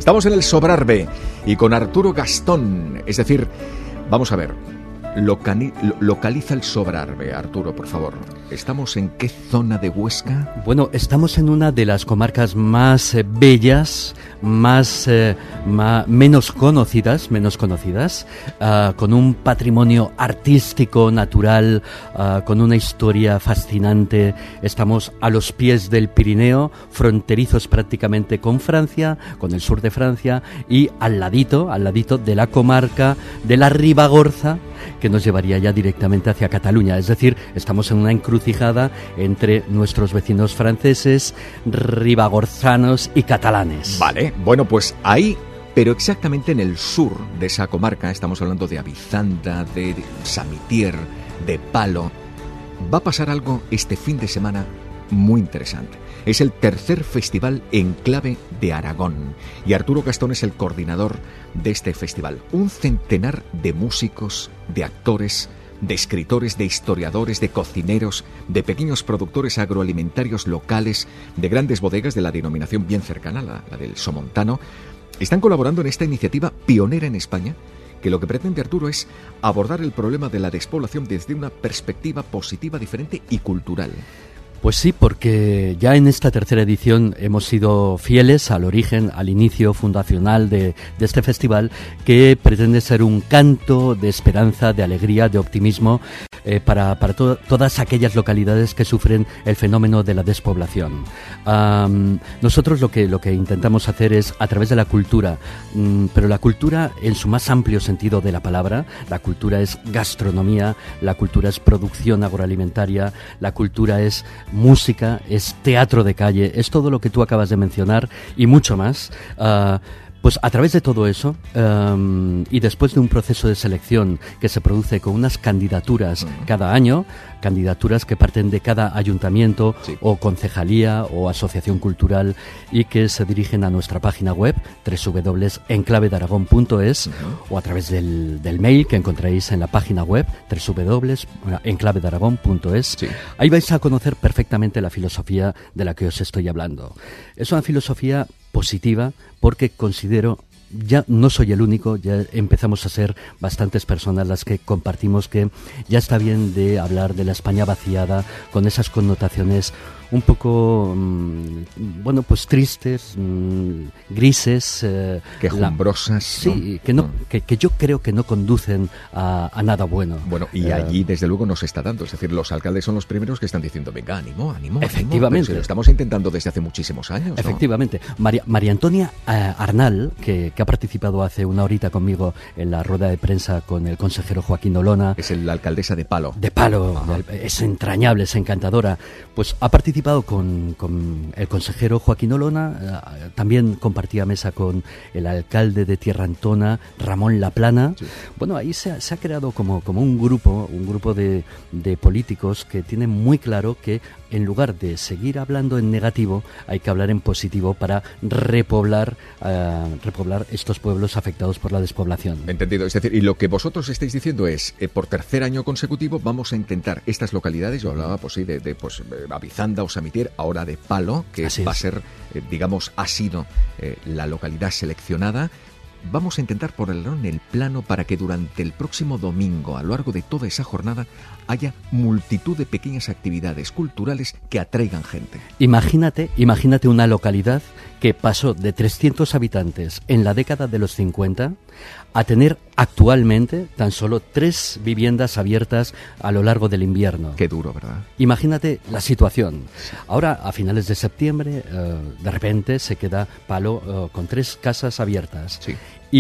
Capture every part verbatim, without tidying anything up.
Estamos en el Sobrarbe y con Arturo Gastón, es decir, vamos a ver, locani- localiza el Sobrarbe, Arturo, por favor. ¿Estamos en qué zona de Huesca? Bueno, estamos en una de las comarcas más eh, bellas, más, eh, ma, menos conocidas, menos conocidas, uh, con un patrimonio artístico, natural, uh, con una historia fascinante. Estamos a los pies del Pirineo, fronterizos prácticamente con Francia, con el sur de Francia, y al ladito, al ladito de la comarca de la Ribagorza, que nos llevaría ya directamente hacia Cataluña. Es decir, estamos en una encrucijada entre nuestros vecinos franceses, ribagorzanos y catalanes. Vale, bueno, pues ahí, pero exactamente en el sur de esa comarca, estamos hablando de Abizanda, de Samitier, de Palo, va a pasar algo este fin de semana muy interesante. Es el tercer festival Enclave de Aragón y Arturo Gastón es el coordinador de este festival. Un centenar de músicos, de actores, de escritores, de historiadores, de cocineros, de pequeños productores agroalimentarios locales, de grandes bodegas de la denominación bien cercana, la, la del Somontano, están colaborando en esta iniciativa pionera en España, que lo que pretende, Arturo, es abordar el problema de la despoblación desde una perspectiva positiva, diferente y cultural. Pues sí, porque ya en esta tercera edición hemos sido fieles al origen, al inicio fundacional de, de este festival, que pretende ser un canto de esperanza, de alegría, de optimismo eh, para, para to- todas aquellas localidades que sufren el fenómeno de la despoblación. Um, nosotros lo que, lo que intentamos hacer es, a través de la cultura, um, pero la cultura en su más amplio sentido de la palabra, la cultura es gastronomía, la cultura es producción agroalimentaria, la cultura es música, es teatro de calle, es todo lo que tú acabas de mencionar y mucho más. Uh, pues a través de todo eso um, y después de un proceso de selección que se produce con unas candidaturas uh-huh. cada año, candidaturas que parten de cada ayuntamiento sí. o concejalía o asociación cultural y que se dirigen a nuestra página web doble u doble u doble u punto enclave de aragón punto es uh-huh. o a través del, del mail que encontraréis en la página web doble u doble u doble u punto enclave de aragón punto es. Sí. Ahí vais a conocer perfectamente la filosofía de la que os estoy hablando. Es una filosofía positiva porque considero, ya no soy el único, ya empezamos a ser bastantes personas las que compartimos que ya está bien de hablar de la España vaciada con esas connotaciones un poco, mmm, bueno, pues tristes, mmm, grises. Eh, Quejumbrosas. La, sí, ¿no? Que, no, no. Que, que yo creo que no conducen a, a nada bueno. Bueno, y eh, allí desde luego no se está dando. Es decir, los alcaldes son los primeros que están diciendo, venga, ánimo, ánimo, efectivamente. ánimo. Pero si lo estamos intentando desde hace muchísimos años, ¿no? Efectivamente. María, María Antonia eh, Arnal, que, que ha participado hace una horita conmigo en la rueda de prensa con el consejero Joaquín Olona. Es el, la alcaldesa de Palo. De Palo. El, es entrañable, es encantadora. Pues ha participado Con, con el consejero Joaquín Olona, eh, también compartía mesa con el alcalde de Tierra Antona, Ramón Laplana. Sí. Bueno, ahí se ha, se ha creado como, como un grupo, un grupo de, de políticos que tienen muy claro que en lugar de seguir hablando en negativo, hay que hablar en positivo para repoblar, uh, repoblar estos pueblos afectados por la despoblación. Entendido. Es decir, y lo que vosotros estáis diciendo es, eh, por tercer año consecutivo vamos a intentar estas localidades, yo hablaba pues sí, de, de pues, Abizanda o Samitier, ahora de Palo, que Así va es. a ser, eh, digamos, ha sido eh, la localidad seleccionada. Vamos a intentar ponerlo en el plano para que durante el próximo domingo, a lo largo de toda esa jornada, haya multitud de pequeñas actividades culturales que atraigan gente. Imagínate, imagínate una localidad que pasó de trescientos habitantes en la década de los cincuenta a tener actualmente tan solo tres viviendas abiertas a lo largo del invierno. Qué duro, ¿verdad? Imagínate la situación. Ahora, a finales de septiembre, uh, de repente se queda Palo uh, con tres casas abiertas. Sí.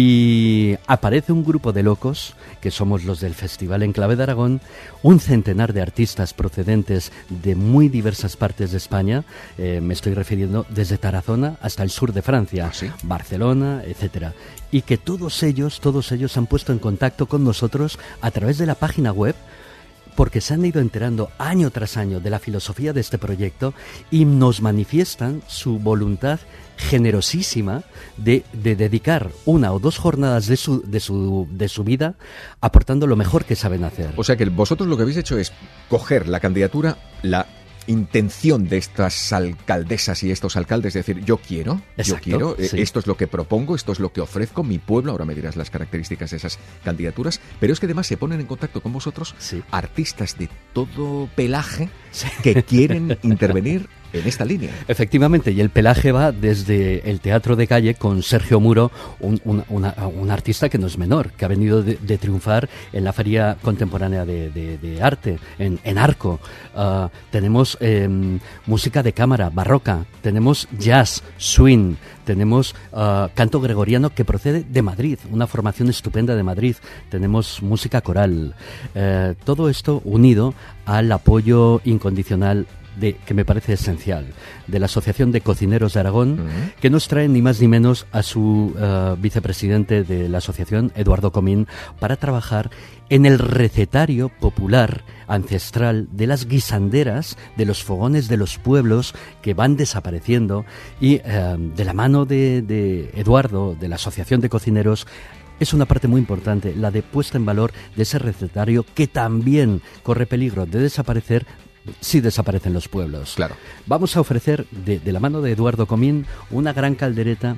Y aparece un grupo de locos, que somos los del Festival Enclave de Aragón, un centenar de artistas procedentes de muy diversas partes de España, eh, me estoy refiriendo desde Tarazona hasta el sur de Francia, ¿Ah, sí? Barcelona, etcétera, y que todos ellos, todos ellos han puesto en contacto con nosotros a través de la página web, porque se han ido enterando año tras año de la filosofía de este proyecto y nos manifiestan su voluntad generosísima de, de dedicar una o dos jornadas de su, de, su, de su vida aportando lo mejor que saben hacer. O sea que vosotros lo que habéis hecho es coger la candidatura, la intención de estas alcaldesas y estos alcaldes, es decir, yo quiero, Exacto, yo quiero, sí. esto es lo que propongo, esto es lo que ofrezco, mi pueblo, ahora me dirás las características de esas candidaturas, pero es que además se ponen en contacto con vosotros Sí. artistas de todo pelaje que quieren intervenir en esta línea. Efectivamente, y el pelaje va desde el teatro de calle con Sergio Muro, un, un, una, un artista que no es menor, que ha venido de, de triunfar en la Feria Contemporánea de, de, de Arte, en, en Arco. Uh, tenemos eh, música de cámara, barroca, tenemos jazz, swing, tenemos uh, canto gregoriano que procede de Madrid, una formación estupenda de Madrid, tenemos música coral. Uh, todo esto unido al apoyo incondicional de, que me parece esencial, de la Asociación de Cocineros de Aragón, uh-huh. que nos trae ni más ni menos a su uh, vicepresidente de la asociación, Eduardo Comín, para trabajar en el recetario popular ancestral de las guisanderas, de los fogones de los pueblos que van desapareciendo, y uh, de la mano de, de Eduardo, de la Asociación de Cocineros, es una parte muy importante, la de puesta en valor de ese recetario que también corre peligro de desaparecer si desaparecen los pueblos. Claro. Vamos a ofrecer, de, de la mano de Eduardo Comín, una gran caldereta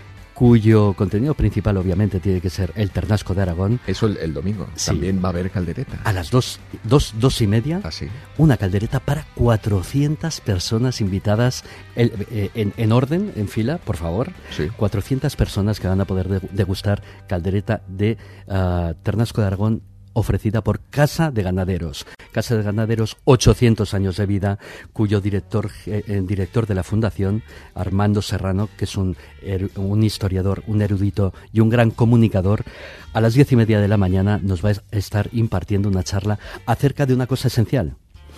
cuyo contenido principal obviamente tiene que ser el ternasco de Aragón. Eso el, el domingo. Sí. También va a haber caldereta. A las dos, dos, dos y media, ¿Ah, sí? Una caldereta para cuatrocientas personas invitadas el, eh, en, en orden, en fila, por favor. Sí. cuatrocientas personas que van a poder degustar caldereta de uh, ternasco de Aragón, ofrecida por Casa de Ganaderos. Casa de Ganaderos, ochocientos años de vida, cuyo director, eh, director de la fundación, Armando Serrano, que es un, er, un historiador, un erudito y un gran comunicador, a las diez y media de la mañana nos va a estar impartiendo una charla acerca de una cosa esencial.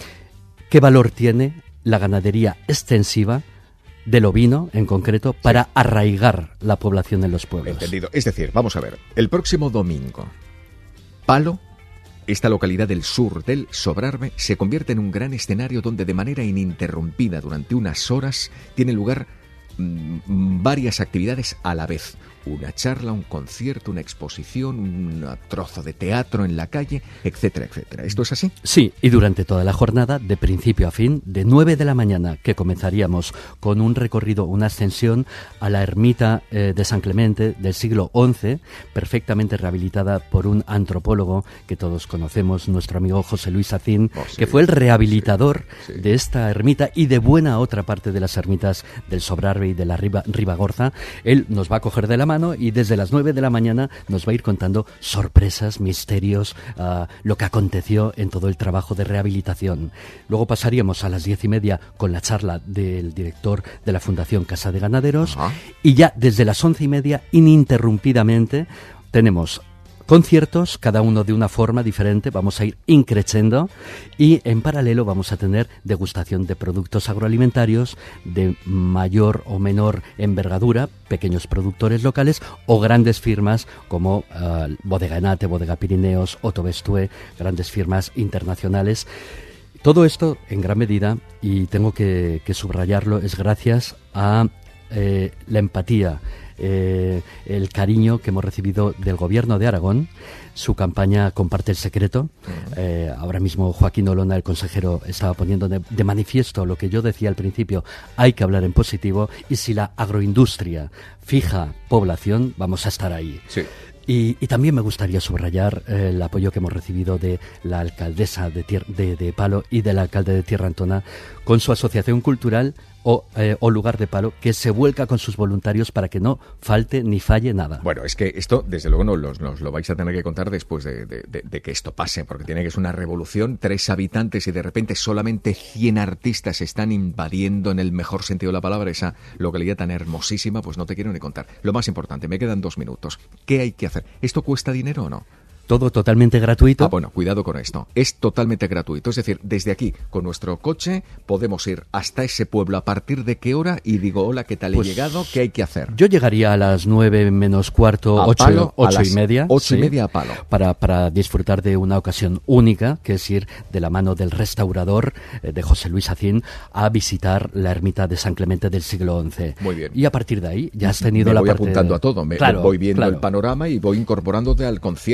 ¿Qué valor tiene la ganadería extensiva del ovino, en concreto, para sí. arraigar la población en los pueblos? Entendido. Es decir, vamos a ver, el próximo domingo, Palo, esta localidad del sur del Sobrarbe, se convierte en un gran escenario donde de manera ininterrumpida durante unas horas tiene lugar mmm, varias actividades a la vez. Una charla, un concierto, una exposición, un trozo de teatro en la calle, etcétera, etcétera. ¿Esto es así? Sí, y durante toda la jornada, de principio a fin, de nueve de la mañana, que comenzaríamos con un recorrido, una ascensión a la ermita eh, de San Clemente del siglo once, perfectamente rehabilitada por un antropólogo que todos conocemos, nuestro amigo José Luis Acín, oh, sí, que fue el rehabilitador sí, sí. de esta ermita y de buena otra parte de las ermitas del Sobrarbe y de la Riba, Ribagorza. Él nos va a coger de la mano y desde las nueve de la mañana nos va a ir contando sorpresas, misterios, uh, lo que aconteció en todo el trabajo de rehabilitación. Luego pasaríamos a las diez y media con la charla del director de la Fundación Casa de Ganaderos. Ajá. Y ya desde las once y media, ininterrumpidamente, tenemos conciertos, cada uno de una forma diferente, vamos a ir increciendo, y en paralelo vamos a tener degustación de productos agroalimentarios de mayor o menor envergadura, pequeños productores locales o grandes firmas como uh, Bodega Enate, Bodega Pirineos, Otto Bestue, grandes firmas internacionales. Todo esto, en gran medida, y tengo que, que subrayarlo, es gracias a eh, la empatía, Eh, el cariño que hemos recibido del Gobierno de Aragón, su campaña Comparte el Secreto. Eh, ahora mismo Joaquín Olona, el consejero, estaba poniendo de, de manifiesto lo que yo decía al principio: hay que hablar en positivo, y si la agroindustria fija población, vamos a estar ahí. Sí. Y, y también me gustaría subrayar eh, el apoyo que hemos recibido de la alcaldesa de, tier, de, de Palo y del alcalde de Tierra Antona con su asociación cultural o, eh, o lugar de Palo, que se vuelca con sus voluntarios para que no falte ni falle nada. Bueno, es que esto, desde luego, nos, nos, nos lo vais a tener que contar después de, de, de, de que esto pase, porque tiene que ser una revolución, tres habitantes y de repente solamente cien artistas están invadiendo, en el mejor sentido de la palabra, esa localidad tan hermosísima, pues no te quiero ni contar. Lo más importante, me quedan dos minutos. ¿Qué hay que hacer? ¿Esto cuesta dinero o no? Todo totalmente gratuito. Ah, bueno, cuidado con esto. Es totalmente gratuito. Es decir, desde aquí, con nuestro coche, podemos ir hasta ese pueblo. ¿A partir de qué hora? Y digo, hola, ¿qué tal pues, he llegado? ¿Qué hay que hacer? Yo llegaría a las nueve menos cuarto, a ocho, Palo, ocho a y media. Ocho sí, y media a Palo. Para, para disfrutar de una ocasión única, que es ir de la mano del restaurador, eh, de José Luis Acín, a visitar la ermita de San Clemente del siglo once. Muy bien. Y a partir de ahí, ya has tenido me la voy parte... apuntando a todo. Me claro, voy viendo claro. el panorama y voy incorporándote al concierto, a la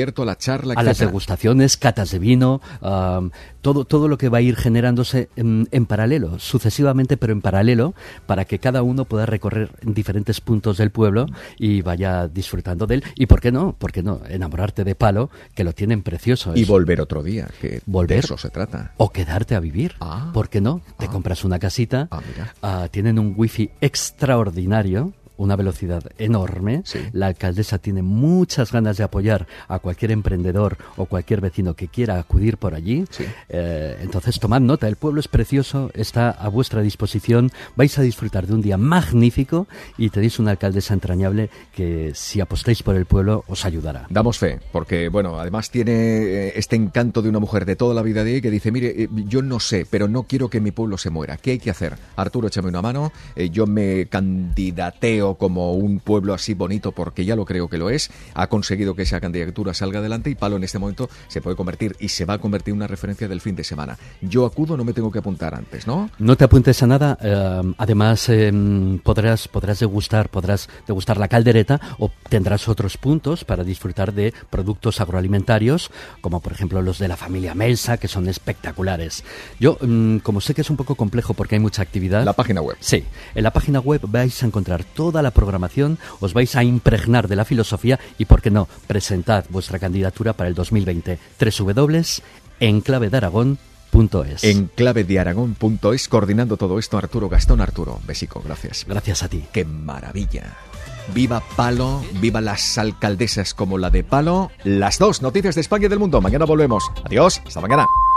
charla, a las degustaciones, catas de vino, um, todo, todo lo que va a ir generándose en, en paralelo, sucesivamente, pero en paralelo, para que cada uno pueda recorrer diferentes puntos del pueblo y vaya disfrutando de él. Y por qué no, por qué no, enamorarte de Palo, que lo tienen precioso. Y volver otro día, que volver, de eso se trata. O quedarte a vivir, ah, ¿por qué no? Te ah, compras una casita, ah, mira. Uh, tienen un wifi extraordinario, una velocidad enorme. Sí. La alcaldesa tiene muchas ganas de apoyar a cualquier emprendedor o cualquier vecino que quiera acudir por allí. Sí. Eh, entonces tomad nota, el pueblo es precioso, está a vuestra disposición, vais a disfrutar de un día magnífico y tenéis una alcaldesa entrañable que, si apostáis por el pueblo, os ayudará. Damos fe, porque bueno, además tiene este encanto de una mujer de toda la vida de ahí que dice, mire, yo no sé, pero no quiero que mi pueblo se muera. ¿Qué hay que hacer? Arturo, échame una mano, eh, yo me candidateo como un pueblo así bonito, porque ya lo creo que lo es, ha conseguido que esa candidatura salga adelante y Palo en este momento se puede convertir y se va a convertir en una referencia del fin de semana. Yo acudo, no me tengo que apuntar antes, ¿no? No te apuntes a nada, eh, además eh, podrás, podrás degustar, podrás degustar la caldereta o tendrás otros puntos para disfrutar de productos agroalimentarios, como por ejemplo los de la familia Melsa, que son espectaculares. Yo, mm, como sé que es un poco complejo porque hay mucha actividad... La página web. Sí, en la página web vais a encontrar toda la programación, os vais a impregnar de la filosofía y, ¿por qué no?, presentad vuestra candidatura para el dos mil veinte. doble u doble u doble u punto enclave de aragón punto es. enclave de aragón punto es, coordinando todo esto Arturo Gastón. Arturo, besico, gracias. Gracias a ti. ¡Qué maravilla! Viva Palo, viva las alcaldesas como la de Palo. Las dos noticias de España y del mundo. Mañana volvemos. Adiós, hasta mañana.